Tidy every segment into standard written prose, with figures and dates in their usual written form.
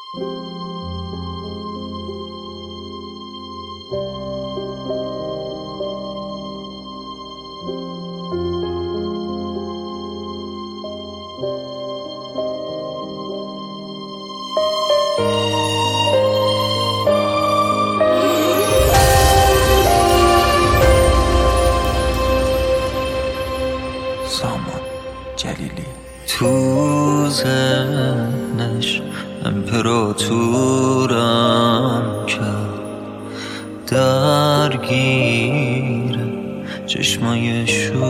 سامان جلیلی تو ذهنش امپراتورم کرد، درگیر چشمای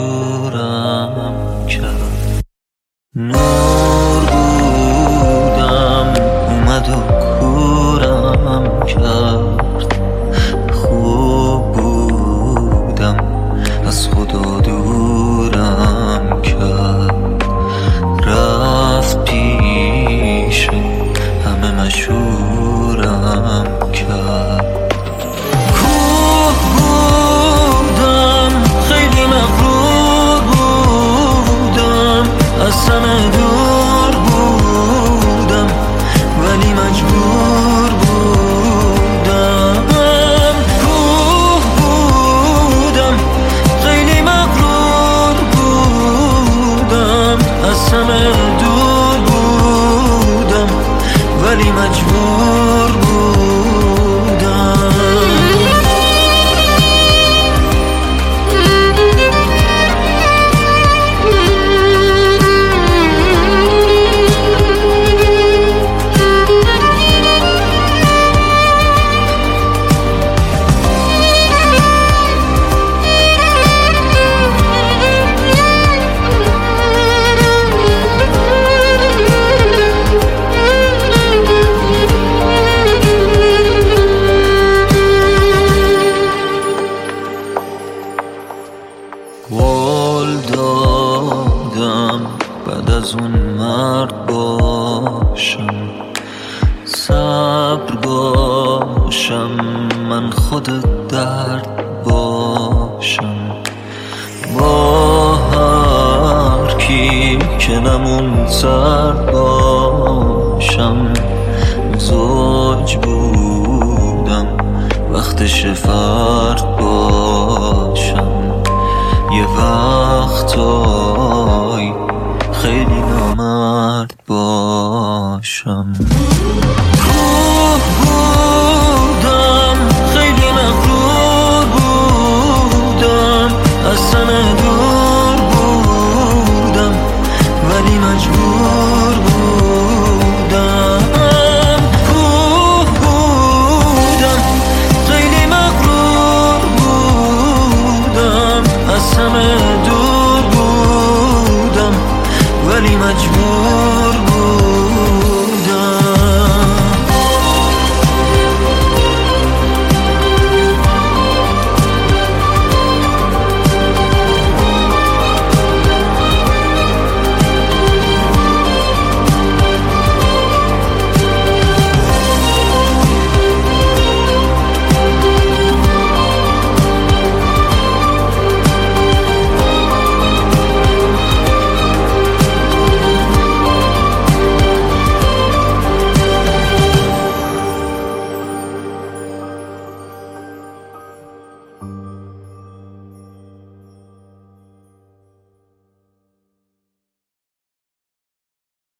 شورم کرد. نور بودم اومد و کورم کرد، خوب بودم از خدا دورم کرد. رفت پیش همه مشهورم کرد. کوه بودم خیلی مغرور بودم، از همه دور بودم ولی مجبور بودم. کوه بودم خیلی مغرور بودم، از همه دور بودم ولی مجبور بودم. قول دادم بعد از اون مرد باشم، صبر باشم، من خود درد باشم. با هر کی که نمون سرد باشم. زوج بودم وقتش فرد باشم. یه وقتای خیلی نامرد باشم.